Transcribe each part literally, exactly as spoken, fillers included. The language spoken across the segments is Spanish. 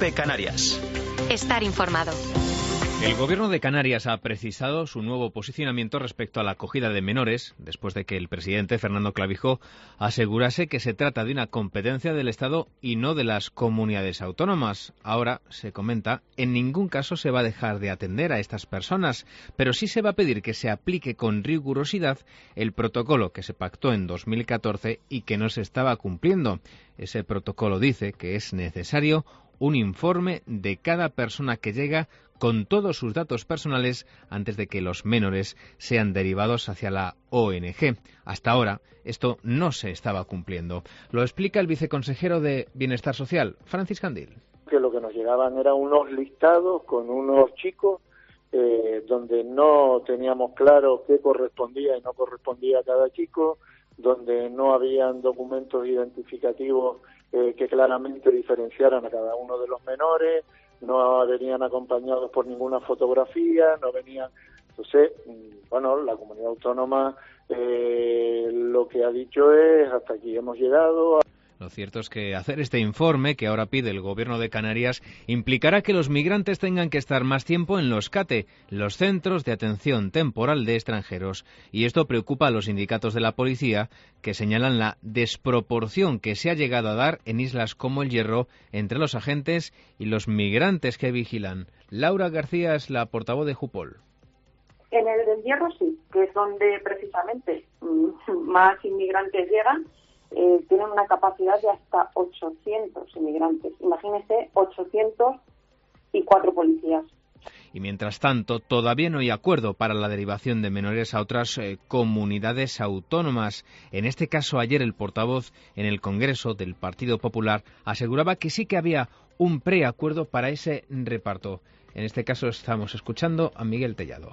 COPE Canarias. Estar informado. El Gobierno de Canarias ha precisado su nuevo posicionamiento respecto a la acogida de menores, después de que el presidente Fernando Clavijo asegurase que se trata de una competencia del Estado y no de las comunidades autónomas. Ahora, se comenta, en ningún caso se va a dejar de atender a estas personas, pero sí se va a pedir que se aplique con rigurosidad el protocolo que se pactó en dos mil catorce y que no se estaba cumpliendo. Ese protocolo dice que es necesario un informe de cada persona que llega con todos sus datos personales antes de que los menores sean derivados hacia la O N G. Hasta ahora, esto no se estaba cumpliendo. Lo explica el viceconsejero de Bienestar Social, Francis Candil. Que lo que nos llegaban eran unos listados con unos chicos eh, donde no teníamos claro qué correspondía y no correspondía a cada chico, donde no habían documentos identificativos eh, que claramente diferenciaran a cada uno de los menores, no venían acompañados por ninguna fotografía, no venían... Entonces, bueno, la comunidad autónoma eh, lo que ha dicho es hasta aquí hemos llegado. Lo cierto es que hacer este informe que ahora pide el Gobierno de Canarias implicará que los migrantes tengan que estar más tiempo en los C A T E, los Centros de Atención Temporal de Extranjeros. Y esto preocupa a los sindicatos de la policía, que señalan la desproporción que se ha llegado a dar en islas como El Hierro entre los agentes y los migrantes que vigilan. Laura García es la portavoz de Jupol. En el del Hierro sí, que es donde precisamente más inmigrantes llegan. Eh, tienen una capacidad de hasta ochocientos inmigrantes. Imagínense, ochocientos y cuatro policías. Y mientras tanto, todavía no hay acuerdo para la derivación de menores a otras eh, comunidades autónomas. En este caso, ayer el portavoz en el Congreso del Partido Popular aseguraba que sí que había un preacuerdo para ese reparto. En este caso estamos escuchando a Miguel Tellado.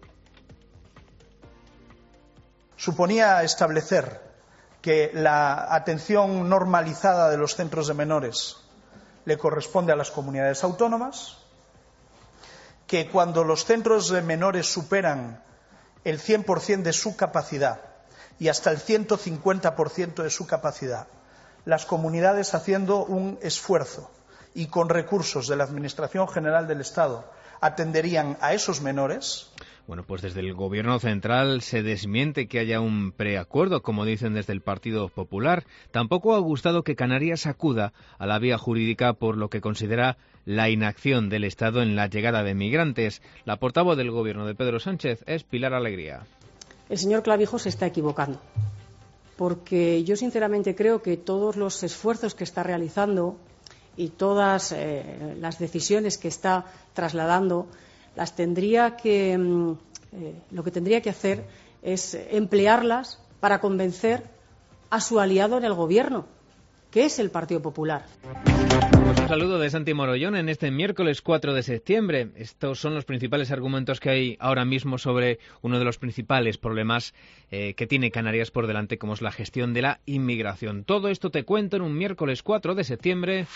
Suponía establecer que la atención normalizada de los centros de menores le corresponde a las comunidades autónomas, que cuando los centros de menores superan el cien por ciento de su capacidad y hasta el ciento cincuenta por ciento de su capacidad, las comunidades haciendo un esfuerzo y con recursos de la Administración General del Estado atenderían a esos menores. Bueno, pues desde el Gobierno central se desmiente que haya un preacuerdo, como dicen desde el Partido Popular. Tampoco ha gustado que Canarias acuda a la vía jurídica por lo que considera la inacción del Estado en la llegada de migrantes. La portavoz del Gobierno de Pedro Sánchez es Pilar Alegría. El señor Clavijo se está equivocando, porque yo sinceramente creo que todos los esfuerzos que está realizando y todas eh, las decisiones que está trasladando las tendría que eh, lo que tendría que hacer es emplearlas para convencer a su aliado en el gobierno, que es el Partido Popular. Pues un saludo de Santi Morollón en este miércoles cuatro de septiembre. Estos son los principales argumentos que hay ahora mismo sobre uno de los principales problemas eh, que tiene Canarias por delante, como es la gestión de la inmigración. Todo esto te cuento en un miércoles cuatro de septiembre.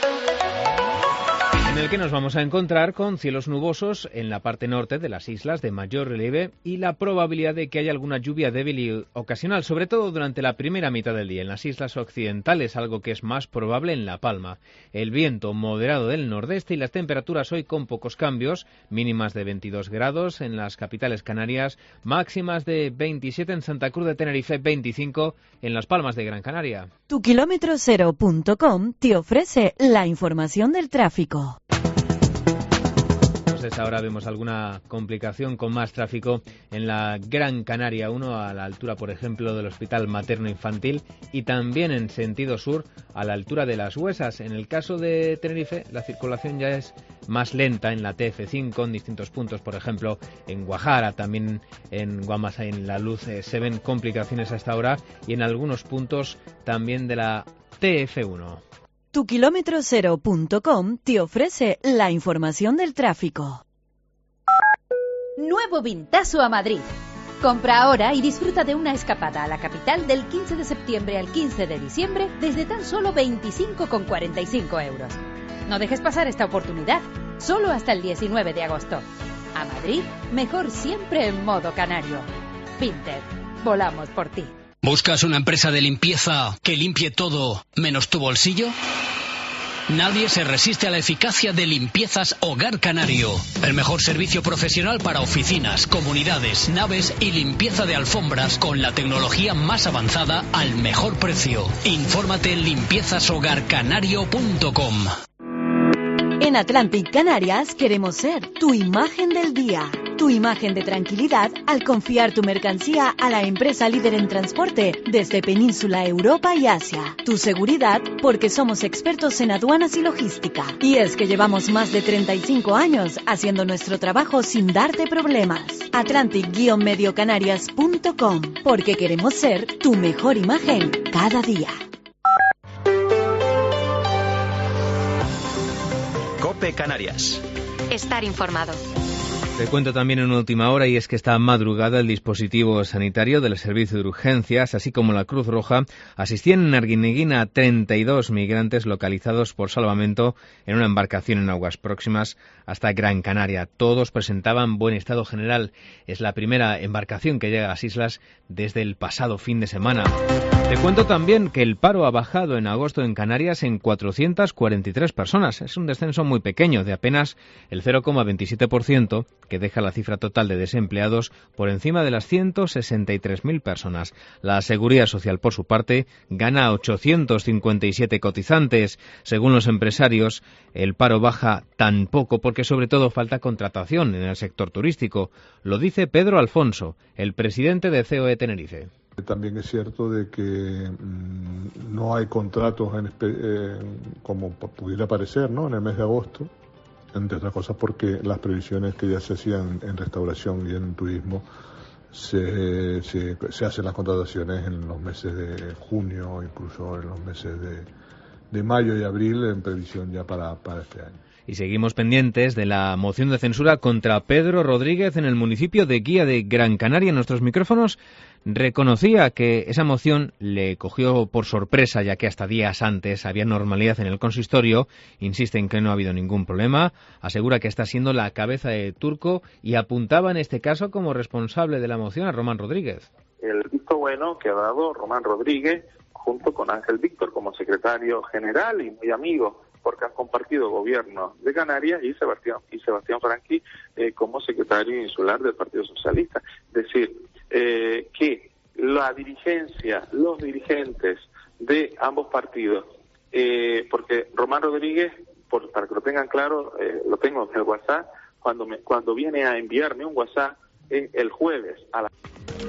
En el que nos vamos a encontrar con cielos nubosos en la parte norte de las islas de mayor relieve y la probabilidad de que haya alguna lluvia débil y ocasional, sobre todo durante la primera mitad del día en las islas occidentales, algo que es más probable en La Palma. El viento moderado del nordeste y las temperaturas hoy con pocos cambios, mínimas de veintidós grados en las capitales canarias, máximas de veintisiete en Santa Cruz de Tenerife, veinticinco en Las Palmas de Gran Canaria. Tu kilómetro cero punto com te ofrece la información del tráfico. Entonces ahora vemos alguna complicación con más tráfico en la Gran Canaria uno, a la altura, por ejemplo, del Hospital Materno Infantil, y también en sentido sur, a la altura de Las Huesas. En el caso de Tenerife, la circulación ya es más lenta en la T F cinco, en distintos puntos, por ejemplo, en Guajara, también en Guamasa, en La Luz, eh, se ven complicaciones hasta ahora, y en algunos puntos también de la T F uno. Tu kilómetro cero punto com te ofrece la información del tráfico. Nuevo Vintazo a Madrid. Compra ahora y disfruta de una escapada a la capital del quince de septiembre al quince de diciembre desde tan solo veinticinco con cuarenta y cinco euros. No dejes pasar esta oportunidad, solo hasta el diecinueve de agosto. A Madrid, mejor siempre en modo canario. Vinted, volamos por ti. ¿Buscas una empresa de limpieza que limpie todo menos tu bolsillo? Nadie se resiste a la eficacia de Limpiezas Hogar Canario. El mejor servicio profesional para oficinas, comunidades, naves y limpieza de alfombras con la tecnología más avanzada al mejor precio. Infórmate en limpiezas hogar canario punto com. En Atlantic Canarias queremos ser tu imagen del día. Tu imagen de tranquilidad al confiar tu mercancía a la empresa líder en transporte desde Península, Europa y Asia. Tu seguridad porque somos expertos en aduanas y logística. Y es que llevamos más de treinta y cinco años haciendo nuestro trabajo sin darte problemas. Atlantic Medio Canarias punto com, porque queremos ser tu mejor imagen cada día. COPE Canarias. Estar informado. Te cuento también en última hora, y es que esta madrugada el dispositivo sanitario del Servicio de Urgencias, así como la Cruz Roja, asistían en Arguineguín a treinta y dos migrantes localizados por salvamento en una embarcación en aguas próximas hasta Gran Canaria. Todos presentaban buen estado general. Es la primera embarcación que llega a las islas desde el pasado fin de semana. Te cuento también que el paro ha bajado en agosto en Canarias en cuatrocientas cuarenta y tres personas. Es un descenso muy pequeño, de apenas el cero coma veintisiete por ciento, que deja la cifra total de desempleados por encima de las ciento sesenta y tres mil personas. La Seguridad Social, por su parte, gana a ochocientos cincuenta y siete cotizantes. Según los empresarios, el paro baja tan poco porque sobre todo falta contratación en el sector turístico. Lo dice Pedro Alfonso, el presidente de C O E Tenerife. También es cierto de que mmm, no hay contratos en, eh, como pudiera parecer, ¿no?, en el mes de agosto, entre otras cosas porque las previsiones que ya se hacían en restauración y en turismo se, se, se hacen las contrataciones en los meses de junio, incluso en los meses de, de mayo y abril, en previsión ya para, para este año. Y seguimos pendientes de la moción de censura contra Pedro Rodríguez en el municipio de Guía de Gran Canaria. En nuestros micrófonos reconocía que esa moción le cogió por sorpresa, ya que hasta días antes había normalidad en el consistorio. Insiste en que no ha habido ningún problema. Asegura que está siendo la cabeza de turco y apuntaba en este caso como responsable de la moción a Román Rodríguez. El visto bueno que ha dado Román Rodríguez junto con Ángel Víctor como secretario general y muy amigo, porque han compartido gobierno de Canarias, y Sebastián y Sebastián Franqui eh, como secretario insular del Partido Socialista. Es decir, eh, que la dirigencia, los dirigentes de ambos partidos, eh, porque Román Rodríguez, por, para que lo tengan claro, eh, lo tengo en el WhatsApp, cuando, me, cuando viene a enviarme un WhatsApp es el jueves a la...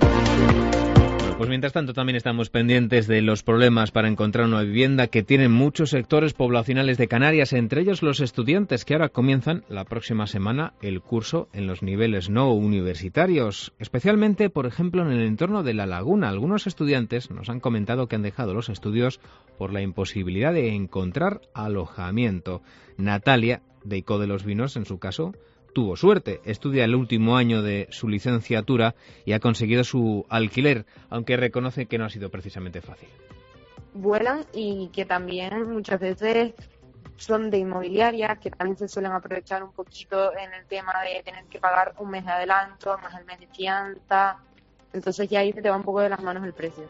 Pues mientras tanto también estamos pendientes de los problemas para encontrar una vivienda que tienen muchos sectores poblacionales de Canarias, entre ellos los estudiantes que ahora comienzan la próxima semana el curso en los niveles no universitarios, especialmente, por ejemplo, en el entorno de La Laguna. Algunos estudiantes nos han comentado que han dejado los estudios por la imposibilidad de encontrar alojamiento. Natalia, de Ico de los Vinos, en su caso, tuvo suerte, estudia el último año de su licenciatura y ha conseguido su alquiler, aunque reconoce que no ha sido precisamente fácil. Vuelan y que también muchas veces son de inmobiliarias, que también se suelen aprovechar un poquito en el tema de tener que pagar un mes de adelanto, más el mes de fianza, entonces ya ahí se te va un poco de las manos el precio.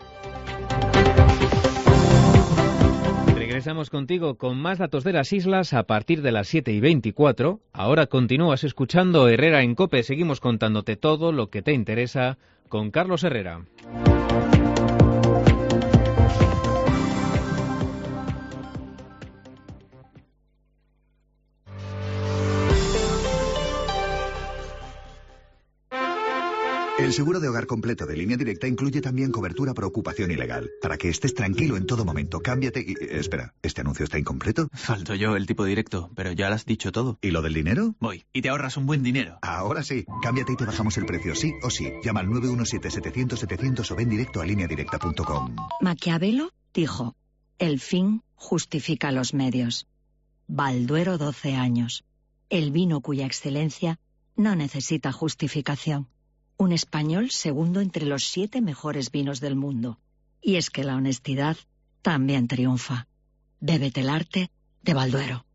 Regresamos contigo con más datos de las islas a partir de las siete y veinticuatro. Ahora continúas escuchando Herrera en COPE. Seguimos contándote todo lo que te interesa con Carlos Herrera. El seguro de hogar completo de Línea Directa incluye también cobertura por ocupación ilegal. Para que estés tranquilo en todo momento, cámbiate y... Espera, ¿este anuncio está incompleto? Falto yo, el tipo directo, pero ya lo has dicho todo. ¿Y lo del dinero? Voy, y te ahorras un buen dinero. Ahora sí, cámbiate y te bajamos el precio, sí o sí. Llama al nueve uno siete, setecientos, setecientos o ven directo a línea directa punto com. Maquiavelo dijo, el fin justifica los medios. Balduero, doce años. El vino cuya excelencia no necesita justificación. Un español segundo entre los siete mejores vinos del mundo. Y es que la honestidad también triunfa. Bébete el arte de Balduero.